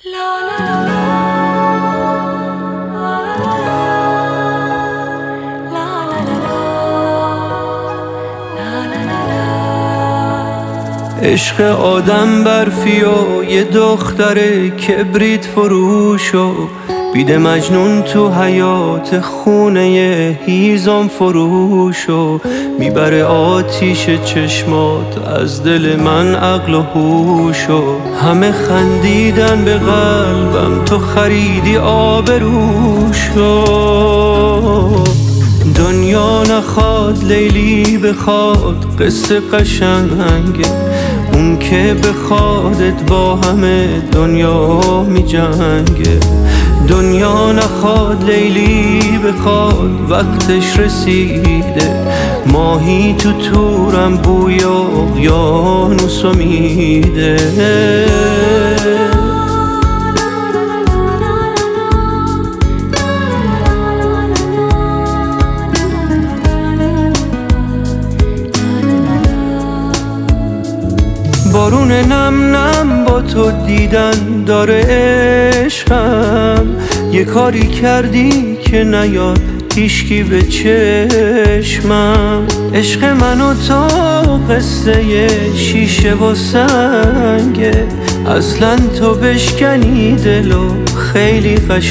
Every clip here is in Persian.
عشق آدم برفی و یه دختر کبریت فروش و بیده مجنون تو حیات خونه هیزم فروش و میبره آتیش چشمات از دل من عقل و هوش و همه خندیدن به قلبم تو خریدی آبروش و دنیا نخواد لیلی بخواد قصه قشنگه اون که بخوادت با همه دنیا می جنگه دنیا نخواد لیلی بخواد وقتش رسیده ماهی تو تورم بوی اقیانوسو میده بارون نم نم با تو دیدن داره عشقم یه کاری کردی که نیاد هیشکی به چشمم عشق من و تو قصه شیشه و سنگه اصلا تو بشکنی دلو خیلی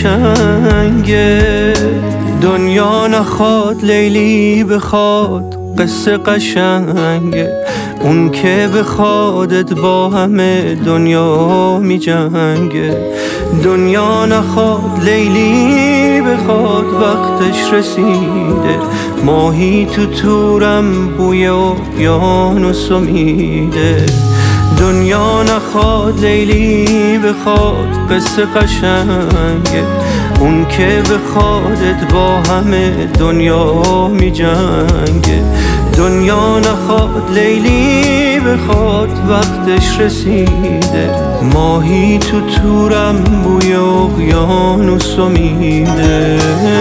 قشنگه دنیا نخواد لیلی بخواد قصه قشنگه اون که بخوادت با همه دنیا می جنگه دنیا نخواد لیلی بخواد وقتش رسیده ماهی تو تورم بوی اقیانوسو میده دنیا نخواد لیلی بخواد قصه قشنگه اون که بخوادت با همه دنیا می جنگه دنیا نخواد لیلی بخواد وقتش رسیده ماهی تو تورم بوی اقیانوسو میده